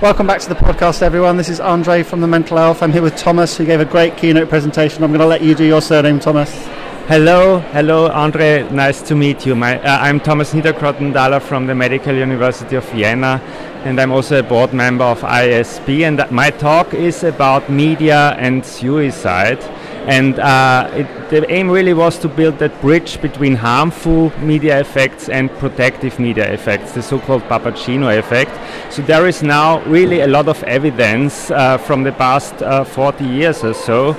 Welcome back to the podcast, everyone. This is Andre from the Mental Health. I'm here with Thomas, who gave a great keynote presentation. I'm going to let you do your surname, Thomas. Hello, Andre. Nice to meet you. I'm Thomas Niederkrottenthaler from the Medical University of Vienna, and I'm also a board member of ISP. And my talk is about media and suicide. And the aim really was to build that bridge between harmful media effects and protective media effects, the so-called Papageno effect. So there is now really a lot of evidence from the past 40 years or so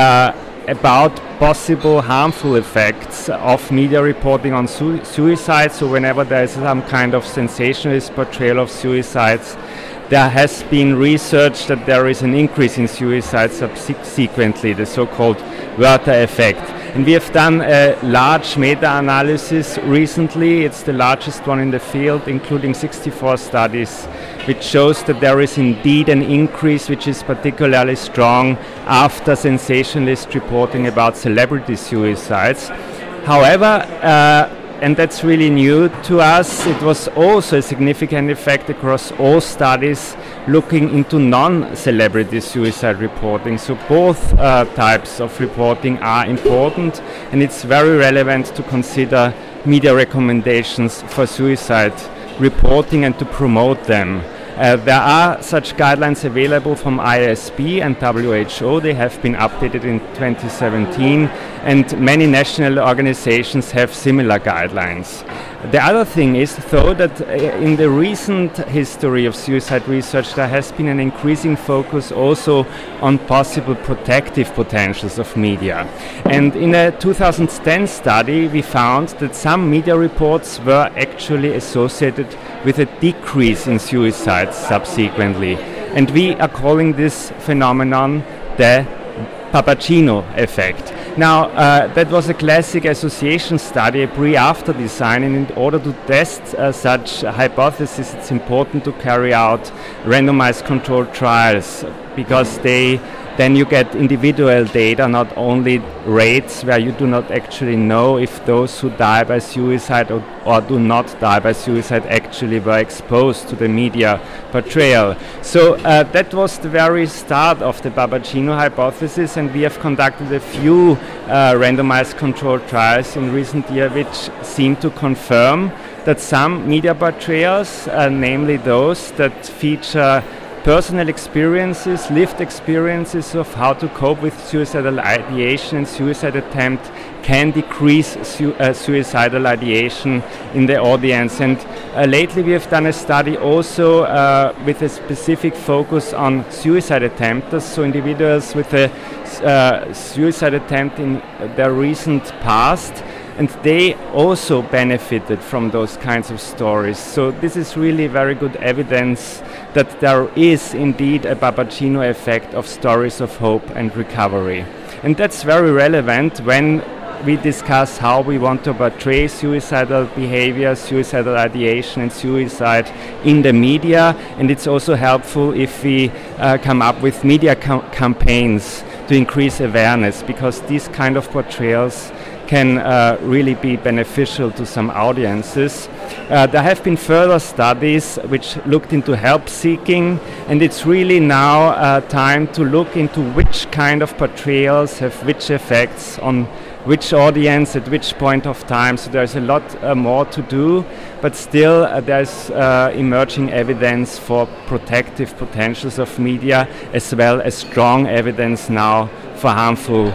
about possible harmful effects of media reporting on suicide. So whenever there is some kind of sensationalist portrayal of suicides, there has been research that there is an increase in suicide subsequently, the so-called Werther effect. And we have done a large meta-analysis recently. It's the largest one in the field, including 64 studies, which shows that there is indeed an increase which is particularly strong after sensationalist reporting about celebrity suicides. However, and that's really new to us, it was also a significant effect across all studies looking into non-celebrity suicide reporting. So both types of reporting are important, and it's very relevant to consider media recommendations for suicide reporting and to promote them. There are such guidelines available from ISP and WHO. They have been updated in 2017, and many national organizations have similar guidelines. The other thing is, though, that in the recent history of suicide research, there has been an increasing focus also on possible protective potentials of media. And in a 2010 study, we found that some media reports were actually associated with a decrease in suicides subsequently. And we are calling this phenomenon the Papageno effect. Now, that was a classic association study, a pre-after design, and in order to test such hypotheses, it's important to carry out randomized controlled trials, because then you get individual data, not only rates where you do not actually know if those who die by suicide or do not die by suicide actually were exposed to the media portrayal. So that was the very start of the Papageno hypothesis, and we have conducted a few randomized controlled trials in recent years which seem to confirm that some media portrayals, namely those that feature personal experiences, lived experiences of how to cope with suicidal ideation and suicide attempt, can decrease suicidal ideation in the audience. And lately we have done a study also with a specific focus on suicide attempters, so individuals with a suicide attempt in their recent past, and they also benefited from those kinds of stories. So this is really very good evidence that there is indeed a Papageno effect of stories of hope and recovery. And that's very relevant when we discuss how we want to portray suicidal behavior, suicidal ideation and suicide in the media. And it's also helpful if we come up with media campaigns to increase awareness, because these kind of portrayals can really be beneficial to some audiences. There have been further studies which looked into help seeking, and it's really now time to look into which kind of portrayals have which effects on which audience at which point of time. So there's a lot more to do, but still there's emerging evidence for protective potentials of media, as well as strong evidence now for harmful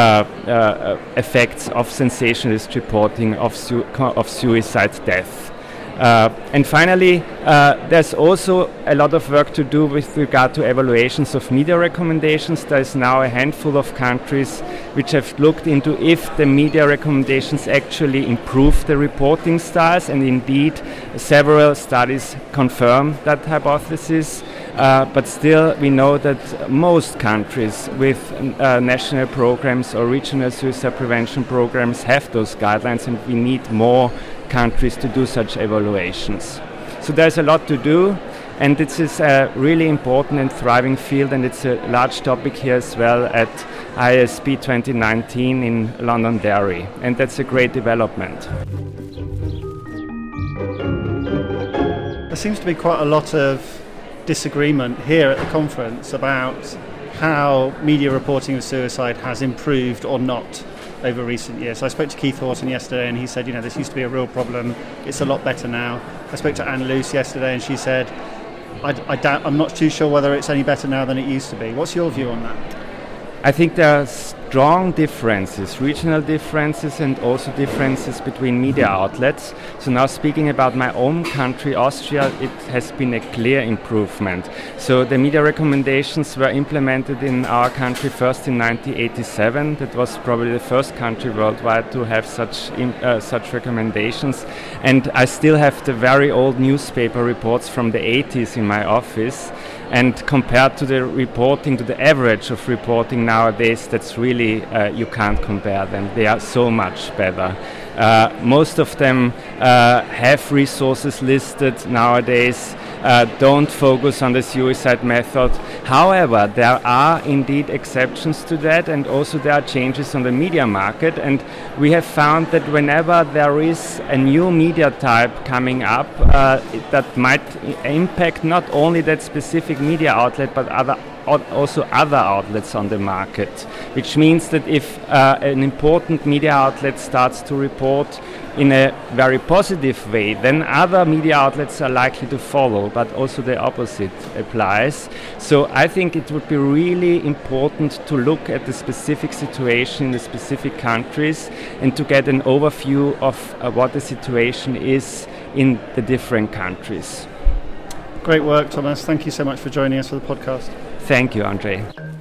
effects of sensationalist reporting of suicide death. And finally, there's also a lot of work to do with regard to evaluations of media recommendations. There is now a handful of countries which have looked into if the media recommendations actually improve the reporting styles, and indeed several studies confirm that hypothesis. But still, we know that most countries with national programs or regional suicide prevention programs have those guidelines, and we need more countries to do such evaluations. So there's a lot to do, and this is a really important and thriving field, and it's a large topic here as well at ISP 2019 in Londonderry, and that's a great development. There seems to be quite a lot of disagreement here at the conference about how media reporting of suicide has improved or not over recent years. So I spoke to Keith Horton yesterday and he said, this used to be a real problem. It's a lot better now. I spoke to Anne Luce yesterday and she said, I'm not too sure whether it's any better now than it used to be. What's your view on that? I think there are strong differences, regional differences, and also differences between media outlets. So now speaking about my own country, Austria, it has been a clear improvement. So the media recommendations were implemented in our country first in 1987. That was probably the first country worldwide to have such recommendations. And I still have the very old newspaper reports from the 80s in my office. And compared to the reporting, to the average of reporting nowadays, that's really, you can't compare them. They are so much better. Most of them have resources listed nowadays, don't focus on the suicide method. However, there are indeed exceptions to that, and also there are changes on the media market. And we have found that whenever there is a new media type coming up, that might impact not only that specific media outlet, but also other outlets on the market, which means that if an important media outlet starts to report in a very positive way, then other media outlets are likely to follow, but also the opposite applies. So I think it would be really important to look at the specific situation in the specific countries and to get an overview of what the situation is in the different countries. Great work, Thomas. Thank you so much for joining us for the podcast. Thank you, Andre.